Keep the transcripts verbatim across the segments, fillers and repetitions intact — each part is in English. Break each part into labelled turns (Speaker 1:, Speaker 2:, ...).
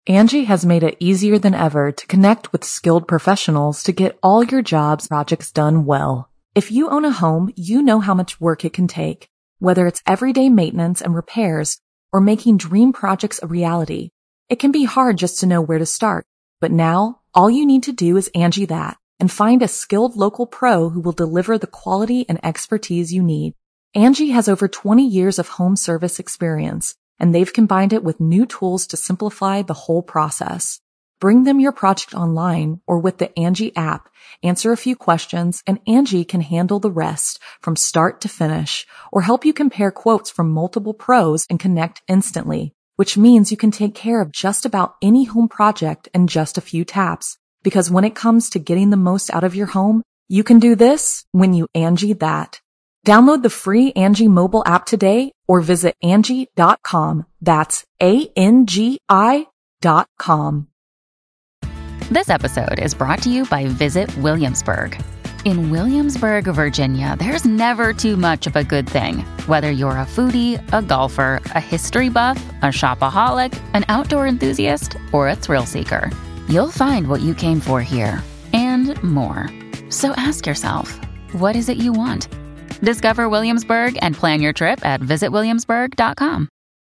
Speaker 1: Angie has made it easier than ever to connect with skilled professionals to get all your jobs projects done well. If you own a home, you know how much work it can take, whether it's everyday maintenance and repairs or making dream projects a reality. It can be hard just to know where to start, but now all you need to do is Angie that and find a skilled local pro who will deliver the quality and expertise you need. Angie has over twenty years of home service experience, and they've combined it with new tools to simplify the whole process. Bring them your project online or with the Angie app, answer a few questions, and Angie can handle the rest from start to finish, or help you compare quotes from multiple pros and connect instantly, which means you can take care of just about any home project in just a few taps. Because when it comes to getting the most out of your home, you can do this when you Angie that. Download the free Angie mobile app today or visit Angie dot com. That's A N G I dot com.
Speaker 2: This episode is brought to you by Visit Williamsburg. In Williamsburg, Virginia, there's never too much of a good thing. Whether you're a foodie, a golfer, a history buff, a shopaholic, an outdoor enthusiast, or a thrill seeker, you'll find what you came for here and more. So ask yourself, what is it you want? Discover Williamsburg and plan your trip at visit williamsburg dot com.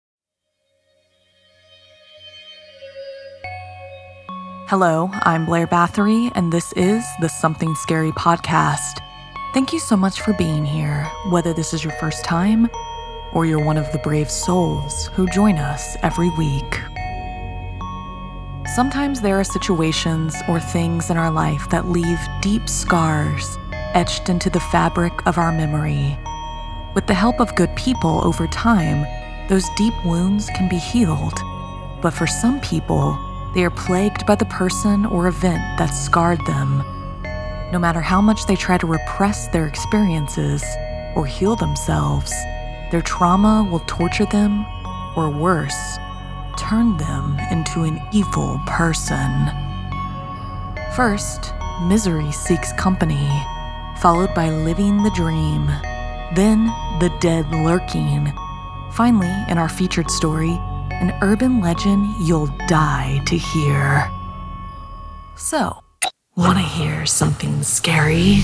Speaker 1: Hello, I'm Blair Bathory, and this is the Something Scary podcast. Thank you so much for being here, whether this is your first time or you're one of the brave souls who join us every week. Sometimes there are situations or things in our life that leave deep scars etched into the fabric of our memory. With the help of good people over time, those deep wounds can be healed. But for some people, they are plagued by the person or event that scarred them. No matter how much they try to repress their experiences or heal themselves, their trauma will torture them, or worse, turn them into an evil person. First, misery seeks company, followed by living the dream, then the dead lurking. Finally, in our featured story, an urban legend you'll die to hear. So, wanna hear something scary?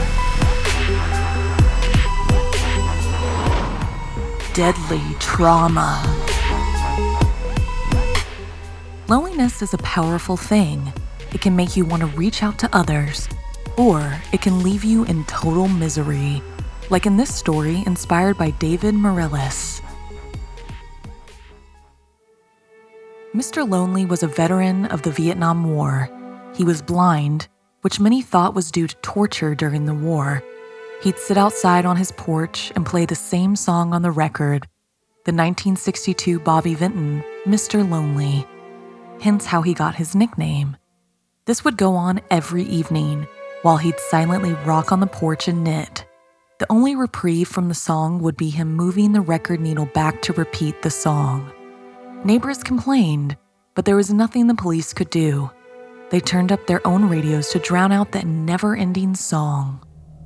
Speaker 1: Deadly trauma. Loneliness is a powerful thing. It can make you want to reach out to others, or it can leave you in total misery, like in this story inspired by David Morales. Mister Lonely was a veteran of the Vietnam War. He was blind, which many thought was due to torture during the war. He'd sit outside on his porch and play the same song on the record, the nineteen sixty-two Bobby Vinton, Mister Lonely, hence how he got his nickname. This would go on every evening, while he'd silently rock on the porch and knit. The only reprieve from the song would be him moving the record needle back to repeat the song. Neighbors complained, but there was nothing the police could do. They turned up their own radios to drown out that never-ending song.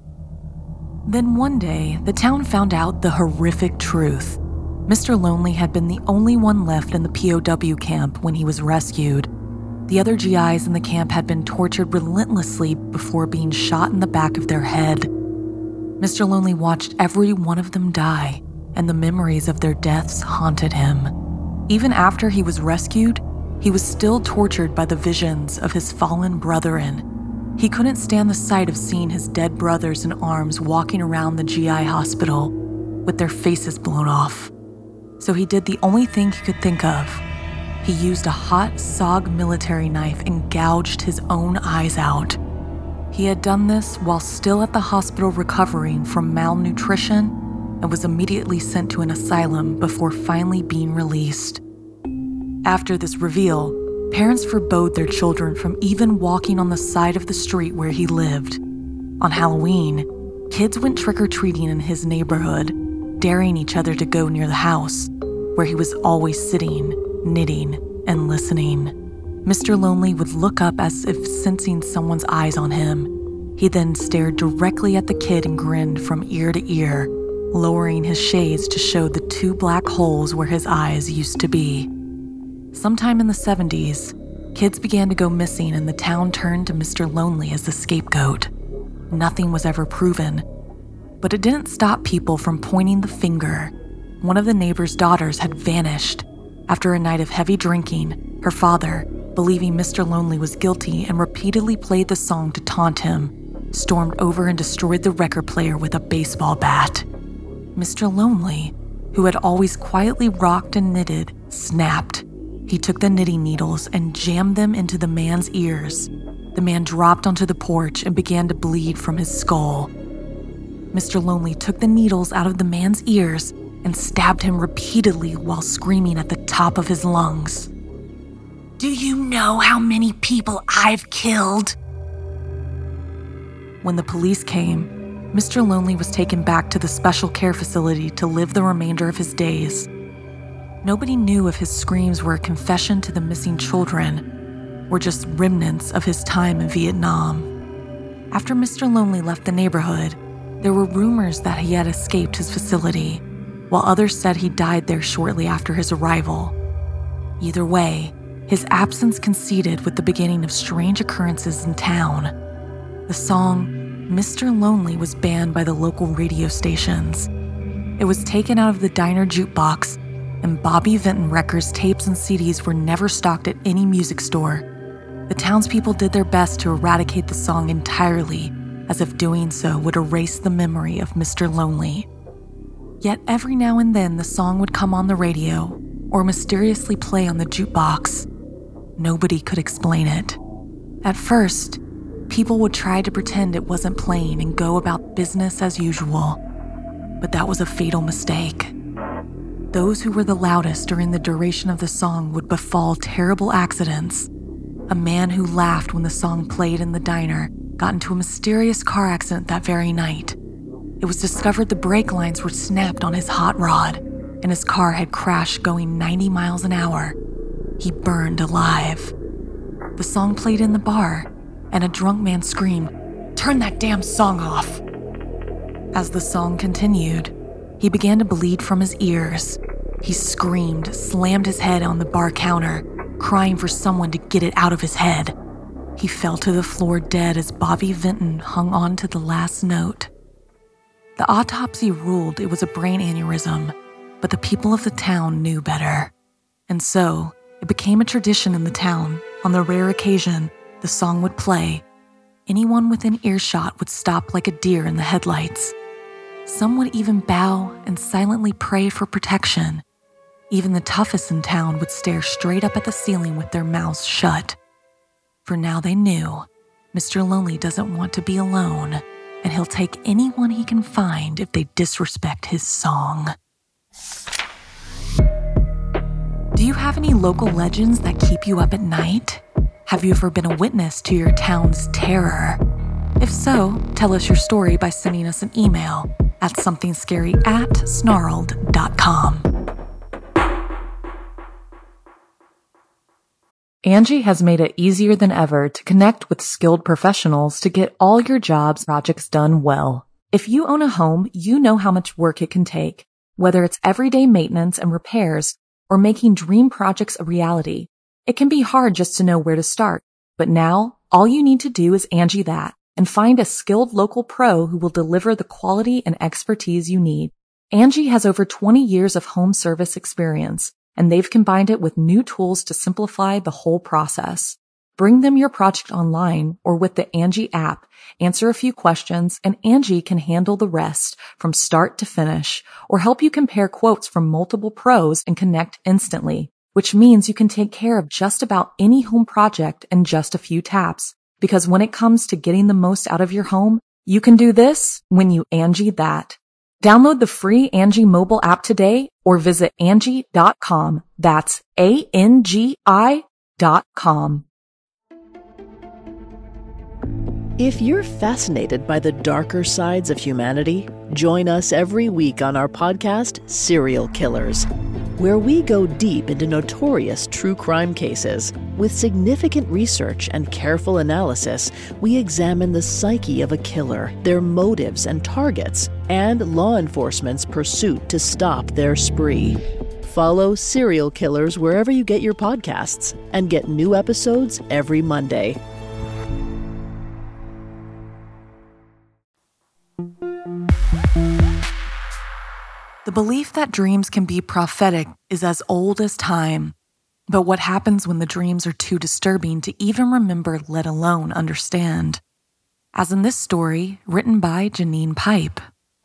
Speaker 1: Then one day, the town found out the horrific truth. Mister Lonely had been the only one left in the P O W camp when he was rescued. The other G Is in the camp had been tortured relentlessly before being shot in the back of their head. Mister Lonely watched every one of them die, and the memories of their deaths haunted him. Even after he was rescued, he was still tortured by the visions of his fallen brethren. He couldn't stand the sight of seeing his dead brothers in arms walking around the G I hospital with their faces blown off. So he did the only thing he could think of. He used a hot S O G military knife and gouged his own eyes out. He had done this while still at the hospital recovering from malnutrition and was immediately sent to an asylum before finally being released. After this reveal, parents forbade their children from even walking on the side of the street where he lived. On Halloween, kids went trick-or-treating in his neighborhood, daring each other to go near the house, where he was always sitting, knitting, and listening. Mister Lonely would look up as if sensing someone's eyes on him. He then stared directly at the kid and grinned from ear to ear, lowering his shades to show the two black holes where his eyes used to be. Sometime in the seventies, kids began to go missing and the town turned to Mister Lonely as the scapegoat. Nothing was ever proven, but it didn't stop people from pointing the finger. One of the neighbor's daughters had vanished. After a night of heavy drinking, her father, believing Mister Lonely was guilty and repeatedly played the song to taunt him, stormed over and destroyed the record player with a baseball bat. Mister Lonely, who had always quietly rocked and knitted, snapped. He took the knitting needles and jammed them into the man's ears. The man dropped onto the porch and began to bleed from his skull. Mister Lonely took the needles out of the man's ears and stabbed him repeatedly while screaming at the top of his lungs. "Do you know how many people I've killed?" When the police came, Mister Lonely was taken back to the special care facility to live the remainder of his days. Nobody knew if his screams were a confession to the missing children or just remnants of his time in Vietnam. After Mister Lonely left the neighborhood, there were rumors that he had escaped his facility, while others said he died there shortly after his arrival. Either way, his absence coincided with the beginning of strange occurrences in town. The song Mister Lonely was banned by the local radio stations. It was taken out of the diner jukebox, and Bobby Vinton Records tapes and C Ds were never stocked at any music store. The townspeople did their best to eradicate the song entirely, as if doing so would erase the memory of Mister Lonely. Yet every now and then the song would come on the radio or mysteriously play on the jukebox. Nobody could explain it. At first, people would try to pretend it wasn't playing and go about business as usual, but that was a fatal mistake. Those who were the loudest during the duration of the song would befall terrible accidents. A man who laughed when the song played in the diner got into a mysterious car accident that very night. It was discovered the brake lines were snapped on his hot rod, and his car had crashed going ninety miles an hour. He burned alive. The song played in the bar, and a drunk man screamed, "Turn that damn song off!" As the song continued, he began to bleed from his ears. He screamed, slammed his head on the bar counter, crying for someone to get it out of his head. He fell to the floor dead as Bobby Vinton hung on to the last note. The autopsy ruled it was a brain aneurysm, but the people of the town knew better. And so, it became a tradition in the town. On the rare occasion the song would play, anyone within earshot would stop like a deer in the headlights. Some would even bow and silently pray for protection. Even the toughest in town would stare straight up at the ceiling with their mouths shut. For now they knew, Mister Lonely doesn't want to be alone, and he'll take anyone he can find if they disrespect his song. Do you have any local legends that keep you up at night? Have you ever been a witness to your town's terror? If so, tell us your story by sending us an email at somethingscary at snarled dot com. Angie has made it easier than ever to connect with skilled professionals to get all your jobs projects done well. If you own a home, you know how much work it can take, whether it's everyday maintenance and repairs or making dream projects a reality. It can be hard just to know where to start, but now all you need to do is Angie that and find a skilled local pro who will deliver the quality and expertise you need. Angie has over twenty years of home service experience, and they've combined it with new tools to simplify the whole process. Bring them your project online or with the Angie app, answer a few questions, and Angie can handle the rest from start to finish, or help you compare quotes from multiple pros and connect instantly, which means you can take care of just about any home project in just a few taps. Because when it comes to getting the most out of your home, you can do this when you Angie that. Download the free Angie mobile app today or visit Angie dot com. That's A N G I dot com.
Speaker 3: If you're fascinated by the darker sides of humanity, join us every week on our podcast, Serial Killers, where we go deep into notorious true crime cases. With significant research and careful analysis, we examine the psyche of a killer, their motives and targets, and law enforcement's pursuit to stop their spree. Follow Serial Killers wherever you get your podcasts and get new episodes every Monday.
Speaker 1: The belief that dreams can be prophetic is as old as time. But what happens when the dreams are too disturbing to even remember, let alone understand? As in this story, written by Janine Pipe.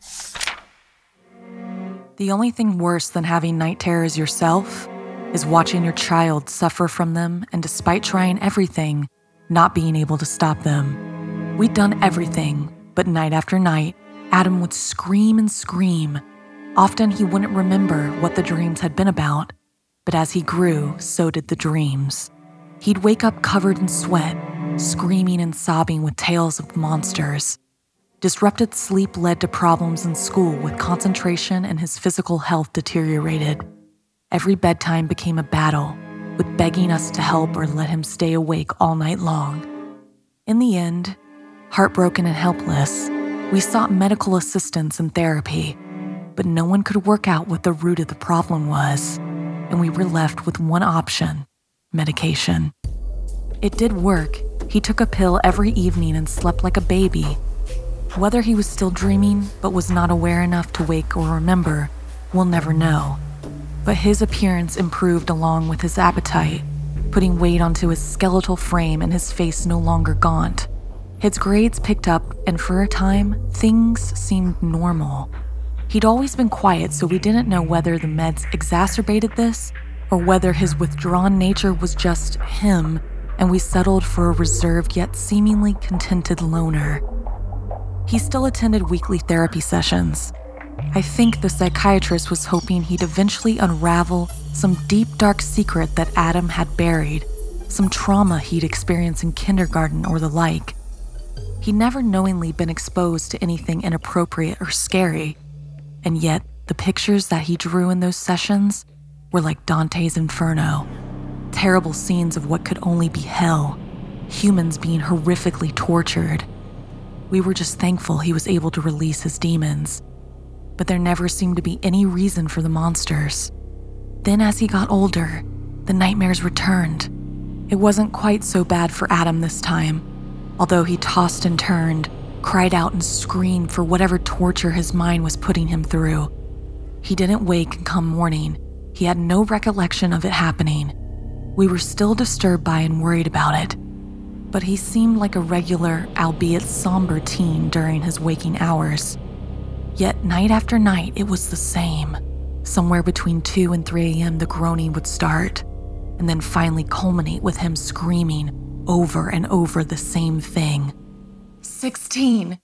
Speaker 1: The only thing worse than having night terrors yourself is watching your child suffer from them and, despite trying everything, not being able to stop them. We'd done everything, but night after night, Adam would scream and scream. Often he wouldn't remember what the dreams had been about, but as he grew, so did the dreams. He'd wake up covered in sweat, screaming and sobbing with tales of monsters. Disrupted sleep led to problems in school with concentration, and his physical health deteriorated. Every bedtime became a battle, with begging us to help or let him stay awake all night long. In the end, heartbroken and helpless, we sought medical assistance and therapy, but no one could work out what the root of the problem was, and we were left with one option: medication. It did work. He took a pill every evening and slept like a baby. Whether he was still dreaming but was not aware enough to wake or remember, we'll never know. But his appearance improved along with his appetite, putting weight onto his skeletal frame and his face no longer gaunt. His grades picked up, and for a time, things seemed normal. He'd always been quiet, so we didn't know whether the meds exacerbated this or whether his withdrawn nature was just him, and we settled for a reserved yet seemingly contented loner. He still attended weekly therapy sessions. I think the psychiatrist was hoping he'd eventually unravel some deep, dark secret that Adam had buried, some trauma he'd experienced in kindergarten or the like. He'd never knowingly been exposed to anything inappropriate or scary, and yet the pictures that he drew in those sessions were like Dante's Inferno, terrible scenes of what could only be hell, humans being horrifically tortured. We were just thankful he was able to release his demons, but there never seemed to be any reason for the monsters. Then as he got older, the nightmares returned. It wasn't quite so bad for Adam this time, although he tossed and turned, cried out and screamed for whatever torture his mind was putting him through. He didn't wake and come morning. He had no recollection of it happening. We were still disturbed by and worried about it, but he seemed like a regular, albeit somber teen during his waking hours. Yet night after night, it was the same. Somewhere between two and three a.m. the groaning would start, and then finally culminate with him screaming over and over the same thing. sixteen.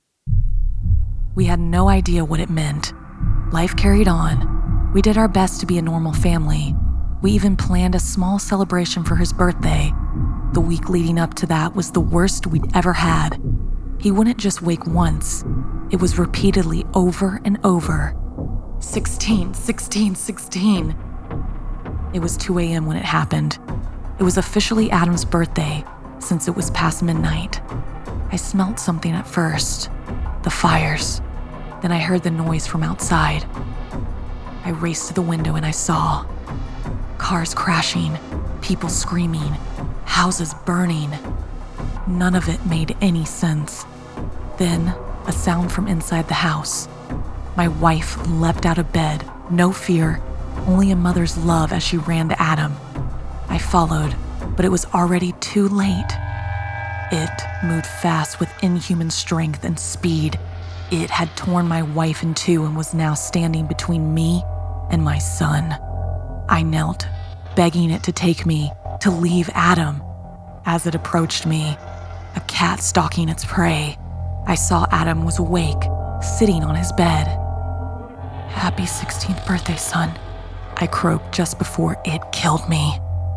Speaker 1: We had no idea what it meant. Life carried on. We did our best to be a normal family. We even planned a small celebration for his birthday. The week leading up to that was the worst we'd ever had. He wouldn't just wake once. It was repeatedly over and over. sixteen, sixteen, sixteen. It was two a.m. when it happened. It was officially Adam's birthday, since it was past midnight. I smelled something at first, the fires. Then I heard the noise from outside. I raced to the window and I saw cars crashing, people screaming, houses burning. None of it made any sense. Then, a sound from inside the house. My wife leapt out of bed, no fear, only a mother's love as she ran to Adam. I followed, but it was already too late. It moved fast with inhuman strength and speed. It had torn my wife in two and was now standing between me and my son. I knelt, begging it to take me, to leave Adam. As it approached me, a cat stalking its prey, I saw Adam was awake, sitting on his bed. "Happy sixteenth birthday, son," I croaked just before it killed me.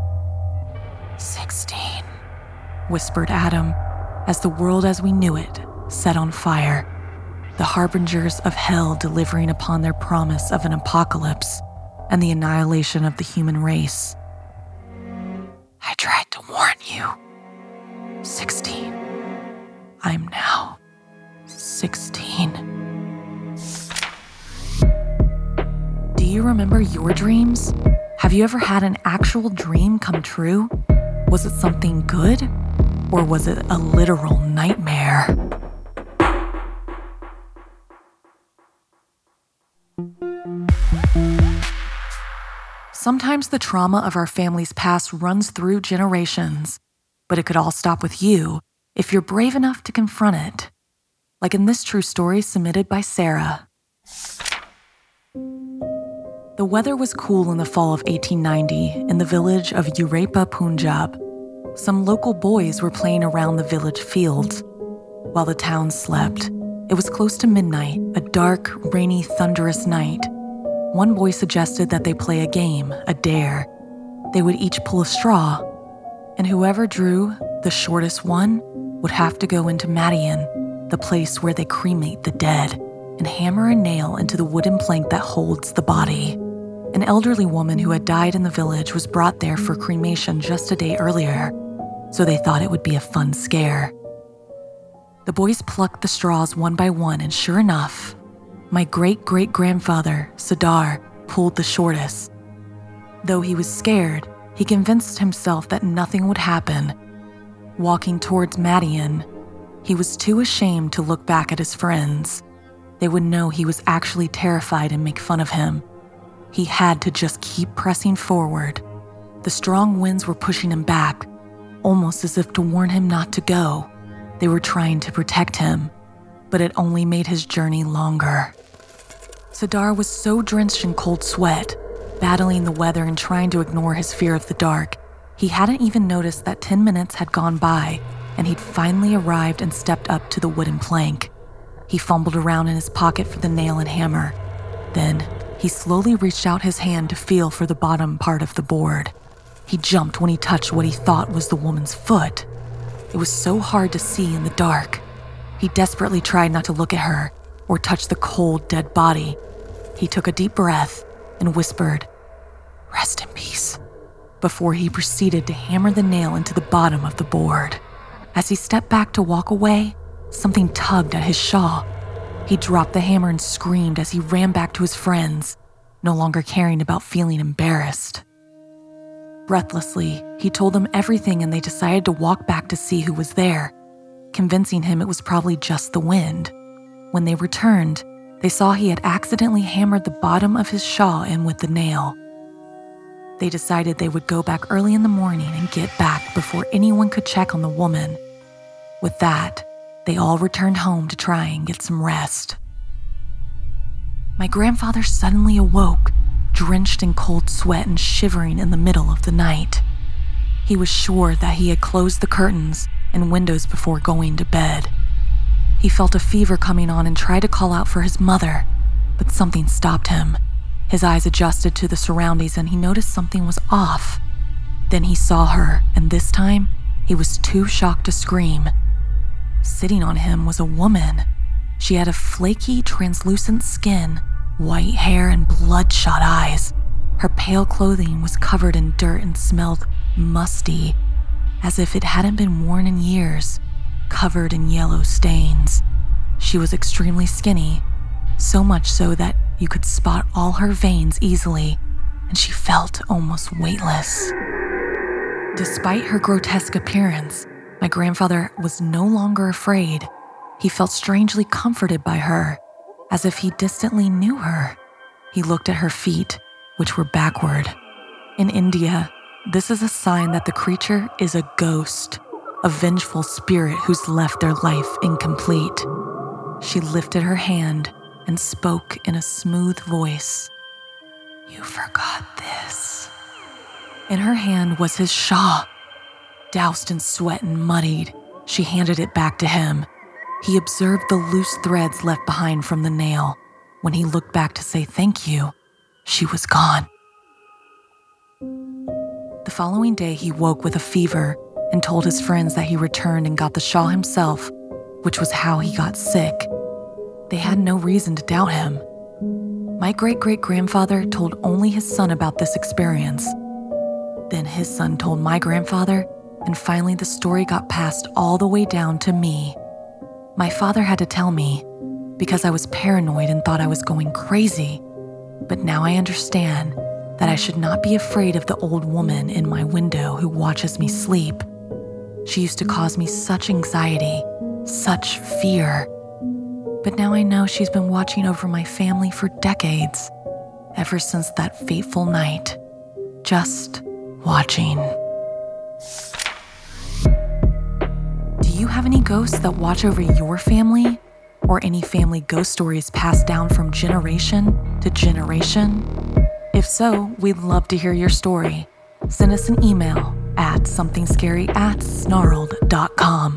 Speaker 1: sixteen, whispered Adam, as the world as we knew it set on fire, the harbingers of hell delivering upon their promise of an apocalypse and the annihilation of the human race. "I tried to warn you. sixteen. I'm now sixteen. Do Do you remember your dreams? Have you ever had an actual dream come true? Was it something good? Or was it a literal nightmare? Sometimes the trauma of our family's past runs through generations, but it could all stop with you if you're brave enough to confront it. Like in this true story submitted by Sarah. The weather was cool in the fall of eighteen ninety in the village of Uraipa, Punjab. Some local boys were playing around the village fields while the town slept. It was close to midnight, a dark, rainy, thunderous night. One boy suggested that they play a game, a dare. They would each pull a straw, and whoever drew the shortest one would have to go into Madian, the place where they cremate the dead, and hammer a nail into the wooden plank that holds the body. An elderly woman who had died in the village was brought there for cremation just a day earlier, so they thought it would be a fun scare. The boys plucked the straws one by one, and sure enough, my great-great-grandfather, Sadar, pulled the shortest. Though he was scared, he convinced himself that nothing would happen. Walking towards Madian, he was too ashamed to look back at his friends. They would know he was actually terrified and make fun of him. He had to just keep pressing forward. The strong winds were pushing him back, almost as if to warn him not to go. They were trying to protect him, but it only made his journey longer. Sadar was so drenched in cold sweat, battling the weather and trying to ignore his fear of the dark, he hadn't even noticed that ten minutes had gone by and he'd finally arrived and stepped up to the wooden plank. He fumbled around in his pocket for the nail and hammer. Then, he slowly reached out his hand to feel for the bottom part of the board. He jumped when he touched what he thought was the woman's foot. It was so hard to see in the dark. He desperately tried not to look at her or touch the cold, dead body. He took a deep breath and whispered, "Rest in peace," before he proceeded to hammer the nail into the bottom of the board. As he stepped back to walk away, something tugged at his shawl. He dropped the hammer and screamed as he ran back to his friends, no longer caring about feeling embarrassed. Breathlessly, he told them everything and they decided to walk back to see who was there, convincing him it was probably just the wind. When they returned, they saw he had accidentally hammered the bottom of his shawl in with the nail. They decided they would go back early in the morning and get back before anyone could check on the woman. With that, they all returned home to try and get some rest. My grandfather suddenly awoke, drenched in cold sweat and shivering in the middle of the night. He was sure that he had closed the curtains and windows before going to bed. He felt a fever coming on and tried to call out for his mother, but something stopped him. His eyes adjusted to the surroundings and he noticed something was off. Then he saw her, and this time, he was too shocked to scream. Sitting on him was a woman. She had a flaky, translucent skin, white hair, and bloodshot eyes. Her pale clothing was covered in dirt and smelled musty, as if it hadn't been worn in years, covered in yellow stains. She was extremely skinny, so much so that you could spot all her veins easily, and she felt almost weightless. Despite her grotesque appearance, my grandfather was no longer afraid. He felt strangely comforted by her, as if he distantly knew her. He looked at her feet, which were backward. In India, this is a sign that the creature is a ghost, a vengeful spirit who's left their life incomplete. She lifted her hand and spoke in a smooth voice. "You forgot this." In her hand was his shawl. Doused in sweat and muddied, she handed it back to him. He observed the loose threads left behind from the nail. When he looked back to say thank you, she was gone. The following day, he woke with a fever and told his friends that he returned and got the shawl himself, which was how he got sick. They had no reason to doubt him. My great-great-grandfather told only his son about this experience. Then his son told my grandfather, and finally the story got passed all the way down to me. My father had to tell me because I was paranoid and thought I was going crazy. But now I understand that I should not be afraid of the old woman in my window who watches me sleep. She used to cause me such anxiety, such fear. But now I know she's been watching over my family for decades, ever since that fateful night. Just watching. Do you have any ghosts that watch over your family? Or any family ghost stories passed down from generation to generation? If so, we'd love to hear your story. Send us an email at somethingscary at snarled dot com.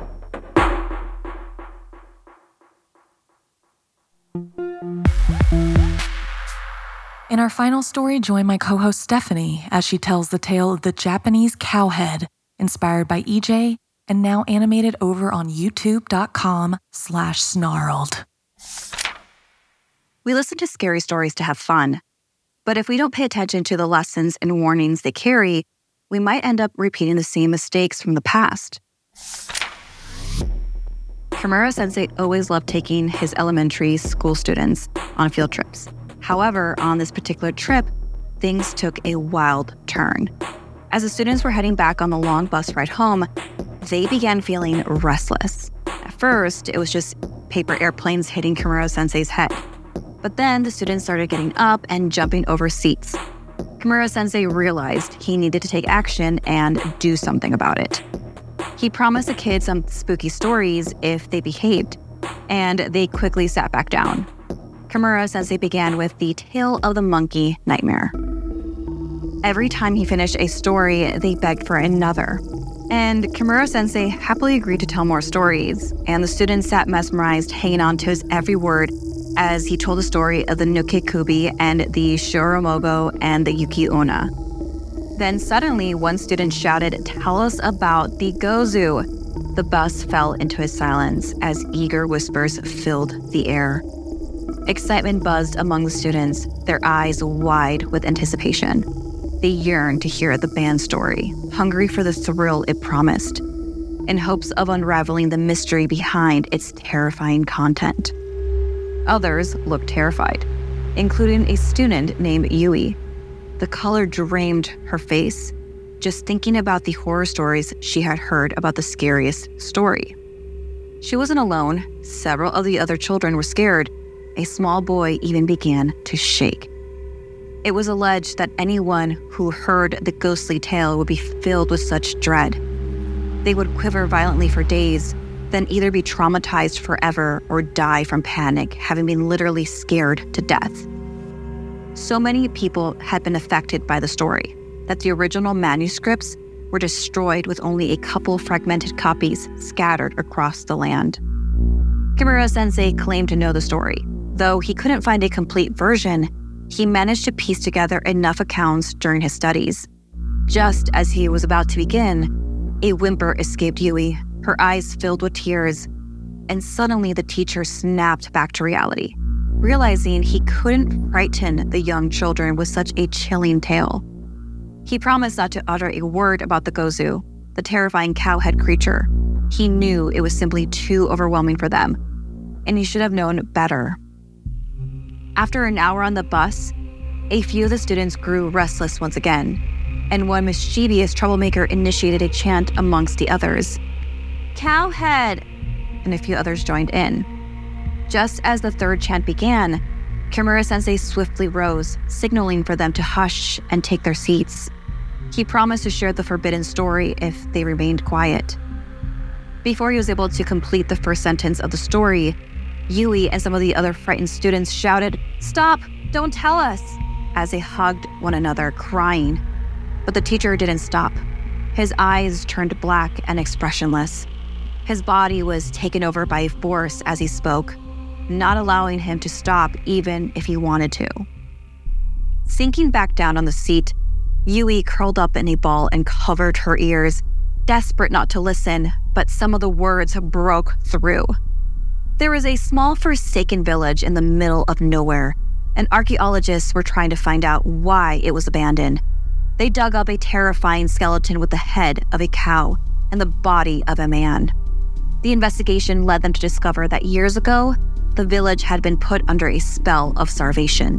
Speaker 1: In our final story, join my co-host Stephanie as she tells the tale of the Japanese cowhead, inspired by E J and now animated over on youtube.com slash snarled.
Speaker 4: We listen to scary stories to have fun, but if we don't pay attention to the lessons and warnings they carry, we might end up repeating the same mistakes from the past. Kimura-sensei always loved taking his elementary school students on field trips. However, on this particular trip, things took a wild turn. As the students were heading back on the long bus ride home, they began feeling restless. At first, it was just paper airplanes hitting Kimura-sensei's head. But then the students started getting up and jumping over seats. Kimura-sensei realized he needed to take action and do something about it. He promised the kids some spooky stories if they behaved, and they quickly sat back down. Kimura-sensei began with the Tale of the Monkey Nightmare. Every time he finished a story, they begged for another. And Kimura-sensei happily agreed to tell more stories, and the students sat mesmerized, hanging on to his every word as he told the story of the Nuke-kubi and the Shoromogo and the Yuki-onna. Then suddenly, one student shouted, "Tell us about the Gozu." The bus fell into a silence as eager whispers filled the air. Excitement buzzed among the students, their eyes wide with anticipation. They yearned to hear the band story, hungry for the thrill it promised, in hopes of unraveling the mystery behind its terrifying content. Others looked terrified, including a student named Yui. The color drained her face, just thinking about the horror stories she had heard about the scariest story. She wasn't alone. Several of the other children were scared. A small boy even began to shake. It was alleged that anyone who heard the ghostly tale would be filled with such dread. They would quiver violently for days, then either be traumatized forever or die from panic, having been literally scared to death. So many people had been affected by the story that the original manuscripts were destroyed with only a couple fragmented copies scattered across the land. Kimura-sensei claimed to know the story. Though he couldn't find a complete version, he managed to piece together enough accounts during his studies. Just as he was about to begin, a whimper escaped Yui, her eyes filled with tears, and suddenly the teacher snapped back to reality, realizing he couldn't frighten the young children with such a chilling tale. He promised not to utter a word about the Gozu, the terrifying cowhead creature. He knew it was simply too overwhelming for them, and he should have known better. After an hour on the bus, a few of the students grew restless once again, and one mischievous troublemaker initiated a chant amongst the others. "Cowhead!" And a few others joined in. Just as the third chant began, Kimura-sensei swiftly rose, signaling for them to hush and take their seats. He promised to share the forbidden story if they remained quiet. Before he was able to complete the first sentence of the story, Yui and some of the other frightened students shouted, "Stop! Don't tell us!" as they hugged one another, crying. But the teacher didn't stop. His eyes turned black and expressionless. His body was taken over by force as he spoke, not allowing him to stop even if he wanted to. Sinking back down on the seat, Yui curled up in a ball and covered her ears, desperate not to listen, but some of the words broke through. There was a small forsaken village in the middle of nowhere, and archaeologists were trying to find out why it was abandoned. They dug up a terrifying skeleton with the head of a cow and the body of a man. The investigation led them to discover that years ago, the village had been put under a spell of starvation.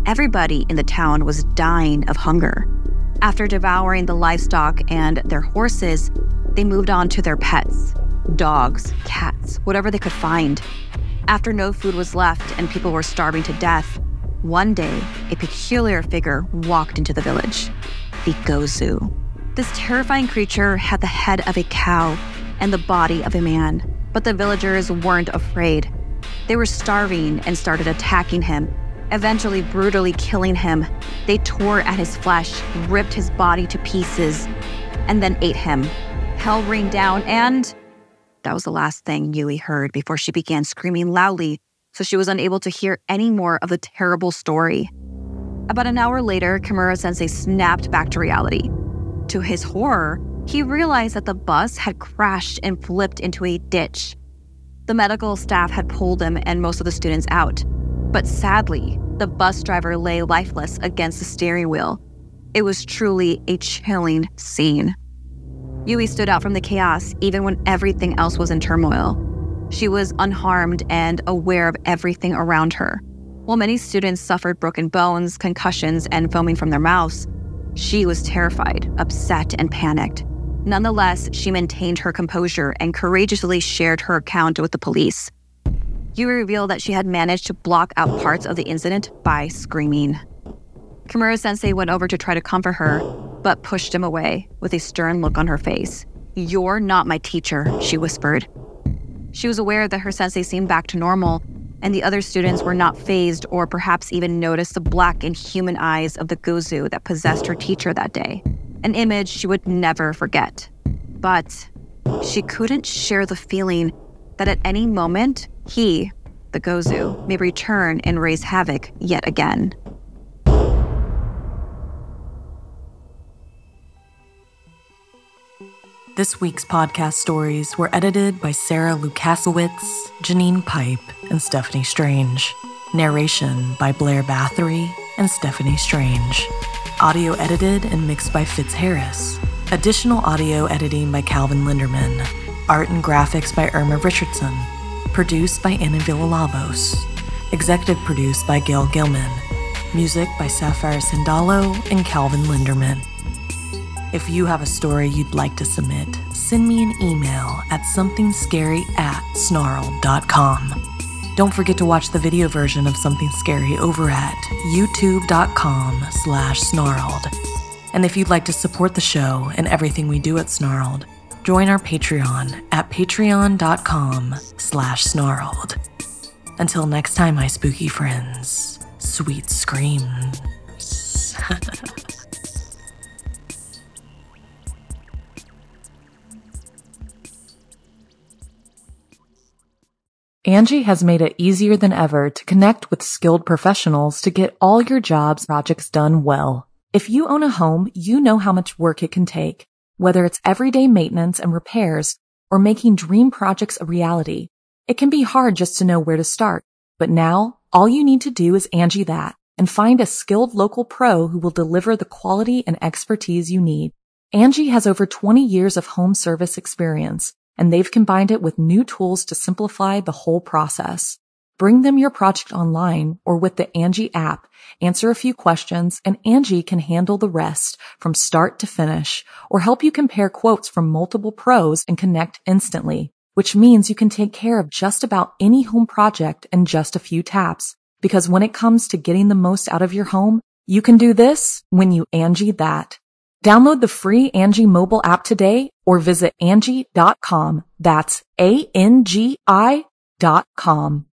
Speaker 4: Everybody in the town was dying of hunger. After devouring the livestock and their horses, they moved on to their pets, dogs, cats, whatever they could find. After no food was left and people were starving to death, one day, a peculiar figure walked into the village, the Gozu. This terrifying creature had the head of a cow and the body of a man, but the villagers weren't afraid. They were starving and started attacking him, eventually brutally killing him. They tore at his flesh, ripped his body to pieces, and then ate him. Hell rained down, and that was the last thing Yui heard before she began screaming loudly, so she was unable to hear any more of the terrible story. About an hour later, Kimura-sensei snapped back to reality. To his horror, he realized that the bus had crashed and flipped into a ditch. The medical staff had pulled him and most of the students out. But sadly, the bus driver lay lifeless against the steering wheel. It was truly a chilling scene. Yui stood out from the chaos even when everything else was in turmoil. She was unharmed and aware of everything around her. While many students suffered broken bones, concussions, and foaming from their mouths, she was terrified, upset, and panicked. Nonetheless, she maintained her composure and courageously shared her account with the police. Yui revealed that she had managed to block out parts of the incident by screaming. Kimura-sensei went over to try to comfort her, but pushed him away with a stern look on her face. "You're not my teacher," she whispered. She was aware that her sensei seemed back to normal, and the other students were not fazed or perhaps even noticed the black inhuman eyes of the Gozu that possessed her teacher that day, an image she would never forget. But she couldn't share the feeling that at any moment, he, the Gozu, may return and raise havoc yet again.
Speaker 1: This week's podcast stories were edited by Sarah Lukasiewicz, Janine Pipe, and Stephanie Strange. Narration by Blair Bathory and Stephanie Strange. Audio edited and mixed by Fitz Harris. Additional audio editing by Calvin Linderman. Art and graphics by Irma Richardson. Produced by Anna Villalobos. Executive produced by Gail Gilman. Music by Sapphire Sindalo and Calvin Linderman. If you have a story you'd like to submit, send me an email at somethingscary at snarled dot com. Don't forget to watch the video version of Something Scary over at youtube.com slash snarled. And if you'd like to support the show and everything we do at Snarled, join our Patreon at patreon.com slash snarled. Until next time, my spooky friends, sweet screams. Angie has made it easier than ever to connect with skilled professionals to get all your jobs projects done well. If you own a home, you know how much work it can take, whether it's everyday maintenance and repairs or making dream projects a reality. It can be hard just to know where to start, but now all you need to do is Angie that and find a skilled local pro who will deliver the quality and expertise you need. Angie has over twenty years of home service experience, and they've combined it with new tools to simplify the whole process. Bring them your project online or with the Angie app, answer a few questions, and Angie can handle the rest from start to finish, or help you compare quotes from multiple pros and connect instantly, which means you can take care of just about any home project in just a few taps. Because when it comes to getting the most out of your home, you can do this when you Angie that. Download the free Angie mobile app today or visit Angie dot com. That's A N G I dot com.